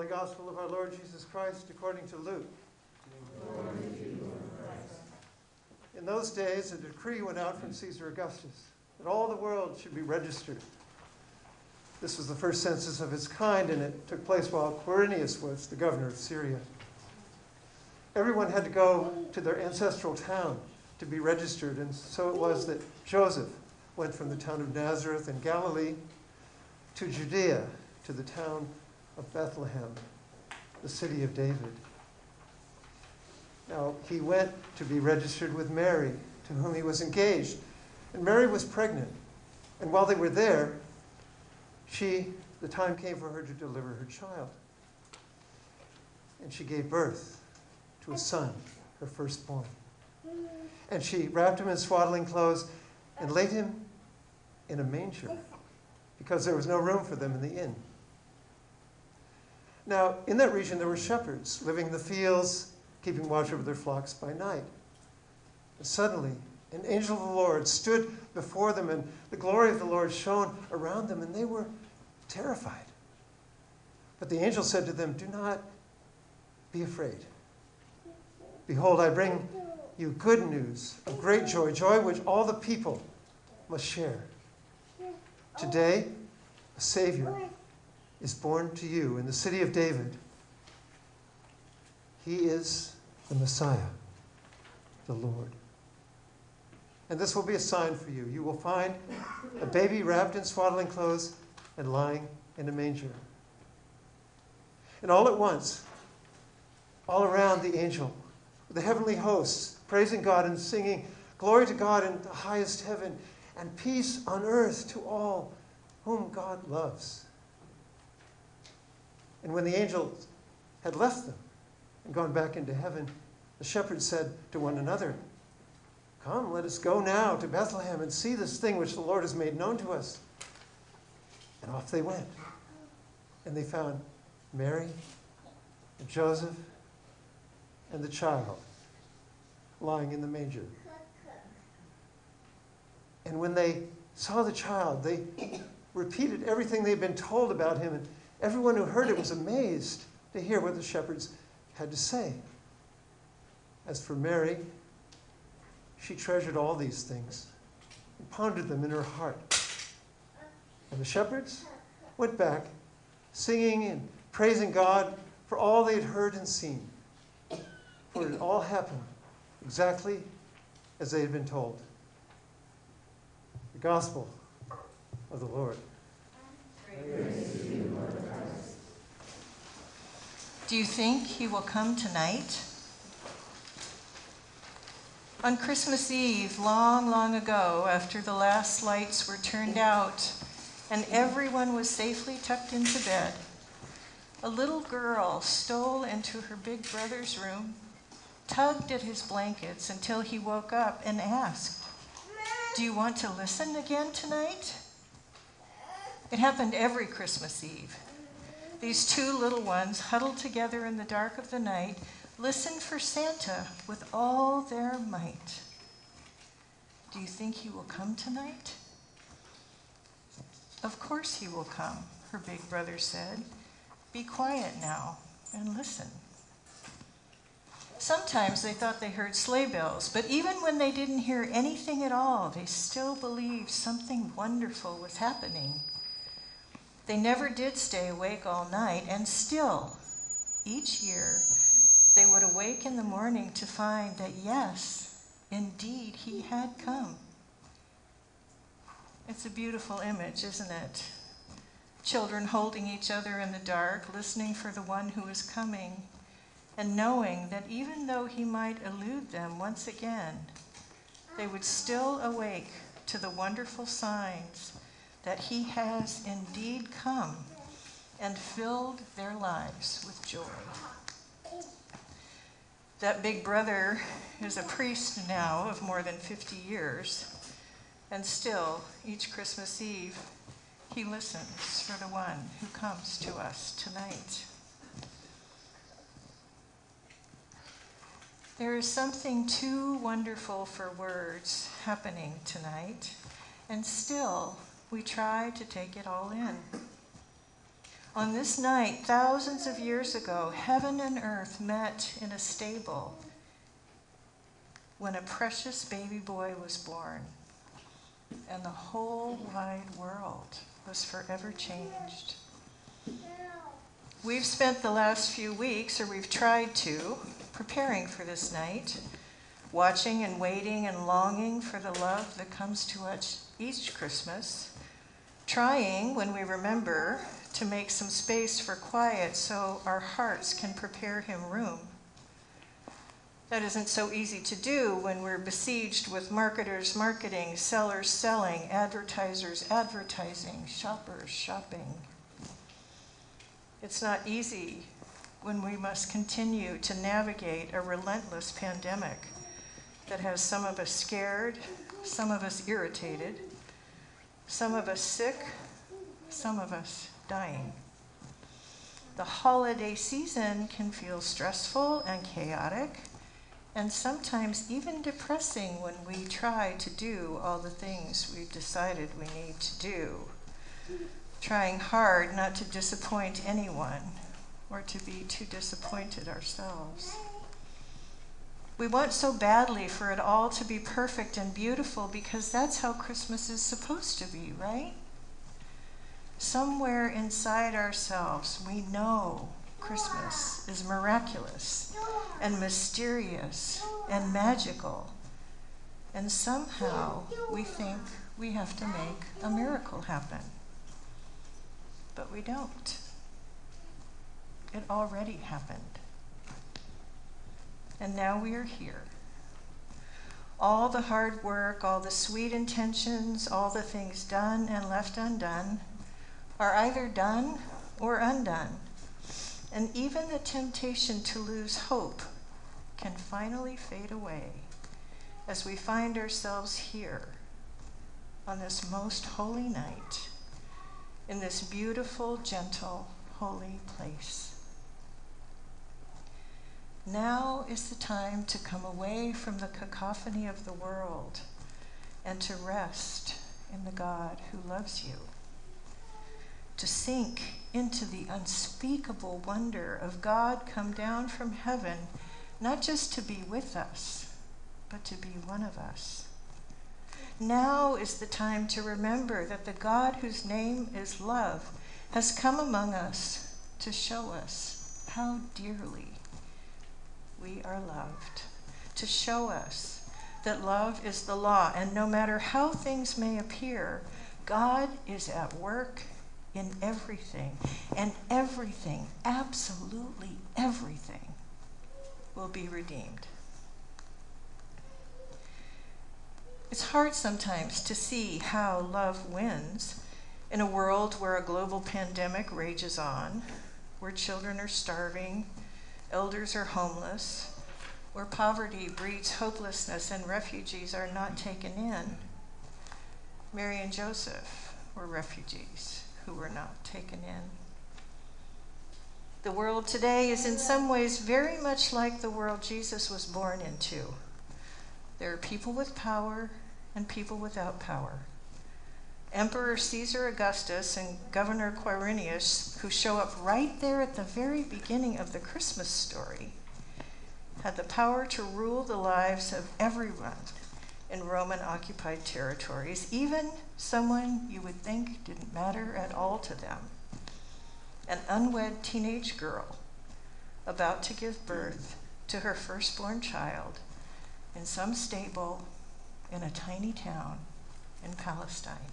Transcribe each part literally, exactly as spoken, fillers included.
Holy Gospel of our Lord Jesus Christ according to Luke. Glory to you, Lord Christ. In those days, a decree went out from Caesar Augustus that all the world should be registered. This was the first census of its kind, and it took place while Quirinius was the governor of Syria. Everyone had to go to their ancestral town to be registered, and so it was that Joseph went from the town of Nazareth in Galilee to Judea, to the town of Bethlehem, the city of David. Now, he went to be registered with Mary, to whom he was engaged. And Mary was pregnant. And while they were there, she, the time came for her to deliver her child. And she gave birth to a son, her firstborn. And she wrapped him in swaddling clothes and laid him in a manger, because there was no room for them in the inn. Now, in that region, there were shepherds living in the fields, keeping watch over their flocks by night. And suddenly, an angel of the Lord stood before them, and the glory of the Lord shone around them, and they were terrified. But the angel said to them, "Do not be afraid. Behold, I bring you good news of great joy, joy which all the people must share. Today, a Savior is born to you in the city of David. He is the Messiah, the Lord. And this will be a sign for you. You will find a baby wrapped in swaddling clothes and lying in a manger." And all at once, all around the angel, the heavenly hosts, praising God and singing, "Glory to God in the highest heaven, and peace on earth to all whom God loves." And when the angels had left them and gone back into heaven, the shepherds said to one another, "Come, let us go now to Bethlehem and see this thing which the Lord has made known to us." And off they went. And they found Mary and Joseph and the child lying in the manger. And when they saw the child, they repeated everything they'd been told about him, and everyone who heard it was amazed to hear what the shepherds had to say. As for Mary, she treasured all these things and pondered them in her heart. And the shepherds went back, singing and praising God for all they had heard and seen. For it all happened exactly as they had been told. The Gospel of the Lord. Praise to you, Lord Christ. Do you think he will come tonight? On Christmas Eve, long, long ago, after the last lights were turned out and everyone was safely tucked into bed, a little girl stole into her big brother's room, tugged at his blankets until he woke up and asked, "Do you want to listen again tonight?" It happened every Christmas Eve. These two little ones, huddled together in the dark of the night, listened for Santa with all their might. Do you think he will come tonight? Of course he will come, her big brother said. Be quiet now and listen. Sometimes they thought they heard sleigh bells, but even when they didn't hear anything at all, they still believed something wonderful was happening. They never did stay awake all night, and still, each year, they would awake in the morning to find that, yes, indeed, he had come. It's a beautiful image, isn't it? Children holding each other in the dark, listening for the one who is coming, and knowing that even though he might elude them once again, they would still awake to the wonderful signs that he has indeed come and filled their lives with joy. That big brother is a priest now of more than fifty years, and still, each Christmas Eve, he listens for the one who comes to us tonight. There is something too wonderful for words happening tonight, and still we try to take it all in. On this night, thousands of years ago, heaven and earth met in a stable when a precious baby boy was born, and the whole wide world was forever changed. We've spent the last few weeks, or we've tried to, preparing for this night, watching and waiting and longing for the love that comes to us each Christmas, trying, when we remember, to make some space for quiet so our hearts can prepare him room. That isn't so easy to do when we're besieged with marketers marketing, sellers selling, advertisers advertising, shoppers shopping. It's not easy when we must continue to navigate a relentless pandemic that has some of us scared, some of us irritated, some of us sick, some of us dying. The holiday season can feel stressful and chaotic, and sometimes even depressing when we try to do all the things we've decided we need to do, trying hard not to disappoint anyone or to be too disappointed ourselves. We want so badly for it all to be perfect and beautiful because that's how Christmas is supposed to be, right? Somewhere inside ourselves, we know Christmas is miraculous and mysterious and magical, and somehow we think we have to make a miracle happen. But we don't. It already happened. And now we are here. All the hard work, all the sweet intentions, all the things done and left undone are either done or undone. And even the temptation to lose hope can finally fade away as we find ourselves here on this most holy night, in this beautiful, gentle, holy place. Now is the time to come away from the cacophony of the world and to rest in the God who loves you, to sink into the unspeakable wonder of God come down from heaven, not just to be with us, but to be one of us. Now is the time to remember that the God whose name is love has come among us to show us how dearly we are loved, to show us that love is the law, and no matter how things may appear, God is at work in everything, and everything, absolutely everything, will be redeemed. It's hard sometimes to see how love wins in a world where a global pandemic rages on, where children are starving, elders are homeless, where poverty breeds hopelessness and refugees are not taken in. Mary and Joseph were refugees who were not taken in. The world today is in some ways very much like the world Jesus was born into. There are people with power and people without power. Emperor Caesar Augustus and Governor Quirinius, who show up right there at the very beginning of the Christmas story, had the power to rule the lives of everyone in Roman-occupied territories, even someone you would think didn't matter at all to them, an unwed teenage girl about to give birth to her firstborn child in some stable in a tiny town in Palestine.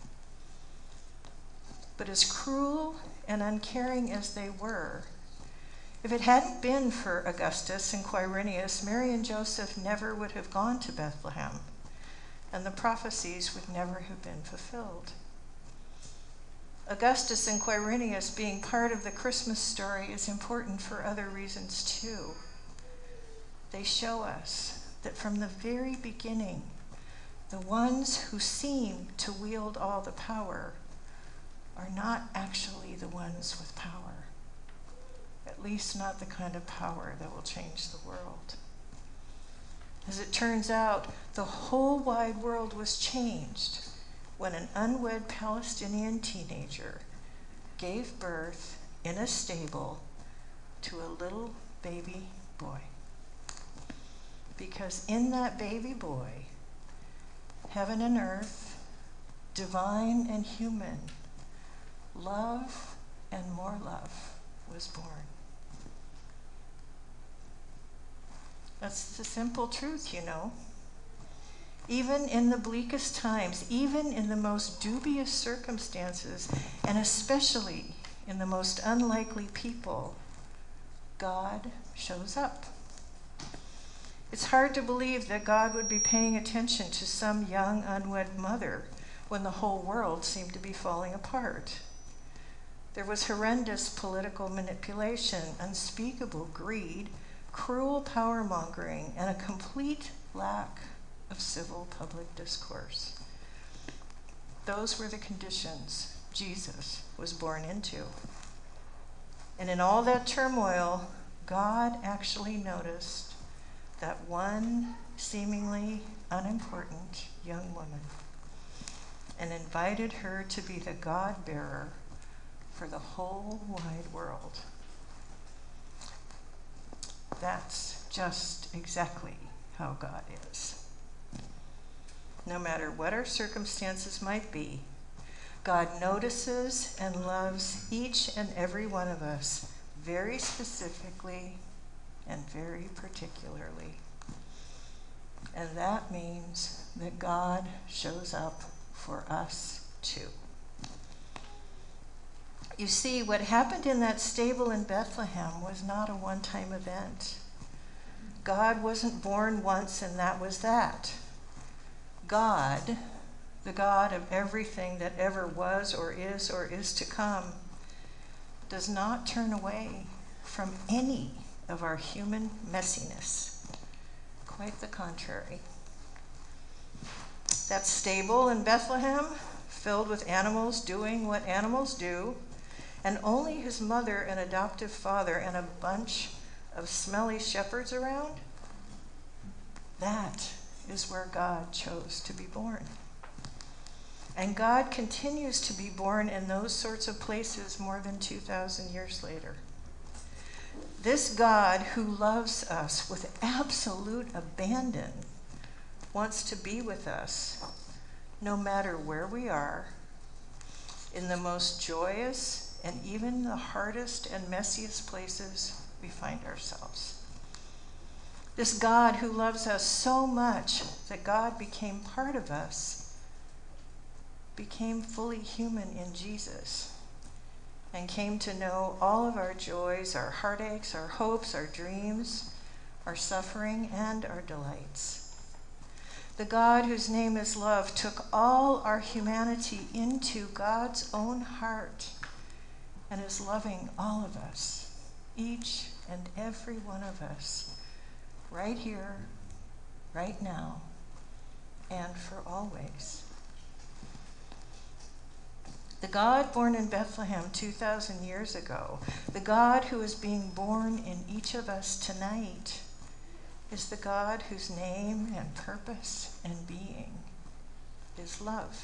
But as cruel and uncaring as they were, if it hadn't been for Augustus and Quirinius, Mary and Joseph never would have gone to Bethlehem, and the prophecies would never have been fulfilled. Augustus and Quirinius being part of the Christmas story is important for other reasons too. They show us that from the very beginning, the ones who seem to wield all the power are not actually the ones with power, at least not the kind of power that will change the world. As it turns out, the whole wide world was changed when an unwed Palestinian teenager gave birth in a stable to a little baby boy. Because in that baby boy, heaven and earth, divine and human, love and more love was born. That's the simple truth, you know. Even in the bleakest times, even in the most dubious circumstances, and especially in the most unlikely people, God shows up. It's hard to believe that God would be paying attention to some young unwed mother when the whole world seemed to be falling apart. There was horrendous political manipulation, unspeakable greed, cruel power-mongering, and a complete lack of civil public discourse. Those were the conditions Jesus was born into. And in all that turmoil, God actually noticed that one seemingly unimportant young woman and invited her to be the God-bearer for the whole wide world. That's just exactly how God is. No matter what our circumstances might be, God notices and loves each and every one of us very specifically and very particularly. And that means that God shows up for us too. You see, what happened in that stable in Bethlehem was not a one-time event. God wasn't born once and that was that. God, the God of everything that ever was or is or is to come, does not turn away from any of our human messiness. Quite the contrary. That stable in Bethlehem, filled with animals doing what animals do, and only his mother and adoptive father and a bunch of smelly shepherds around, that is where God chose to be born. And God continues to be born in those sorts of places more than two thousand years later. This God who loves us with absolute abandon wants to be with us no matter where we are, in the most joyous and even the hardest and messiest places we find ourselves. This God who loves us so much that God became part of us, became fully human in Jesus, and came to know all of our joys, our heartaches, our hopes, our dreams, our suffering, and our delights. The God whose name is love took all our humanity into God's own heart and is loving all of us, each and every one of us, right here, right now, and for always. The God born in Bethlehem two thousand years ago, the God who is being born in each of us tonight, is the God whose name and purpose and being is love.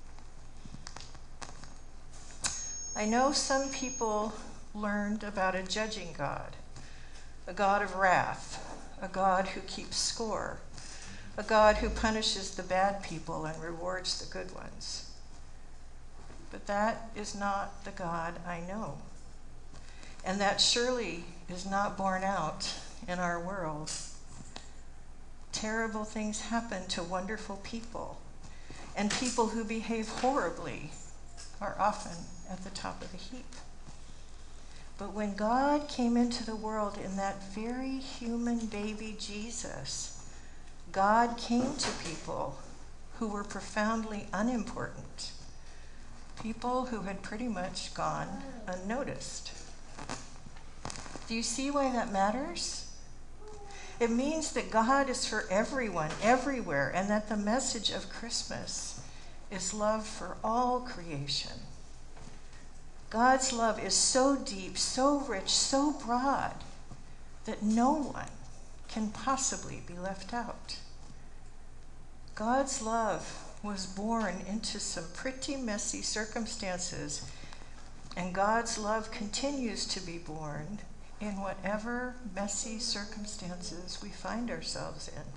I know some people learned about a judging God, a God of wrath, a God who keeps score, a God who punishes the bad people and rewards the good ones. But that is not the God I know. And that surely is not borne out in our world. Terrible things happen to wonderful people, and people who behave horribly are often at the top of the heap. But when God came into the world in that very human baby Jesus, God came to people who were profoundly unimportant, people who had pretty much gone unnoticed. Do you see why that matters? It means that God is for everyone, everywhere, and that the message of Christmas is love for all creation. God's love is so deep, so rich, so broad, that no one can possibly be left out. God's love was born into some pretty messy circumstances And God's love continues to be born in whatever messy circumstances we find ourselves in.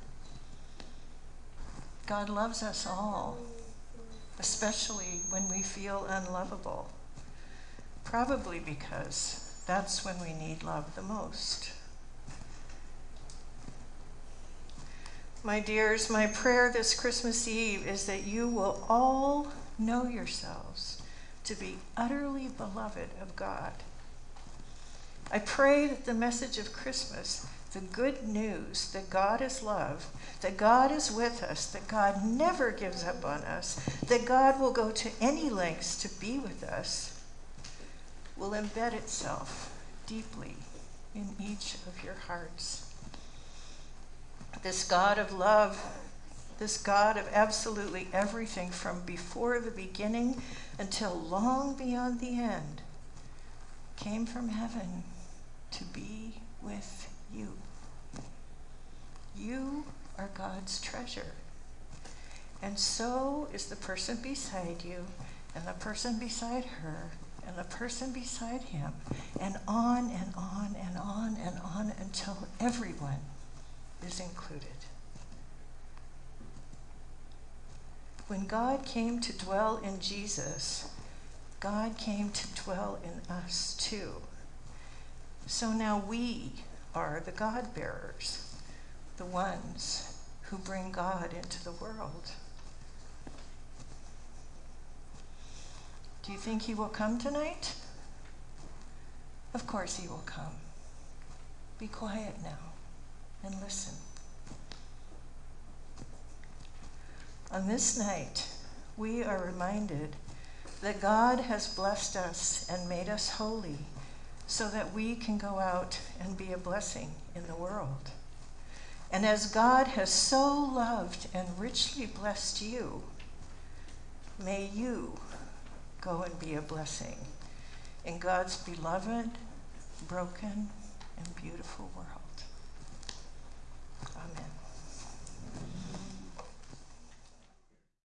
God loves us all, especially when we feel unlovable, probably because that's when we need love the most. My dears, my prayer this Christmas Eve is that you will all know yourselves to be utterly beloved of God. I pray that the message of Christmas, the good news that God is love, that God is with us, that God never gives up on us, that God will go to any lengths to be with us, will embed itself deeply in each of your hearts. This God of love, this God of absolutely everything from before the beginning until long beyond the end, came from heaven to be with you. You are God's treasure. And so is the person beside you, and the person beside her, and the person beside him, and on and on and on and on until everyone is included. When God came to dwell in Jesus, God came to dwell in us too. So now we are the God bearers, the ones who bring God into the world. Do you think he will come tonight? Of course he will come. Be quiet now and listen. On this night, we are reminded that God has blessed us and made us holy so that we can go out and be a blessing in the world. And as God has so loved and richly blessed you, may you go and be a blessing in God's beloved, broken, and beautiful world.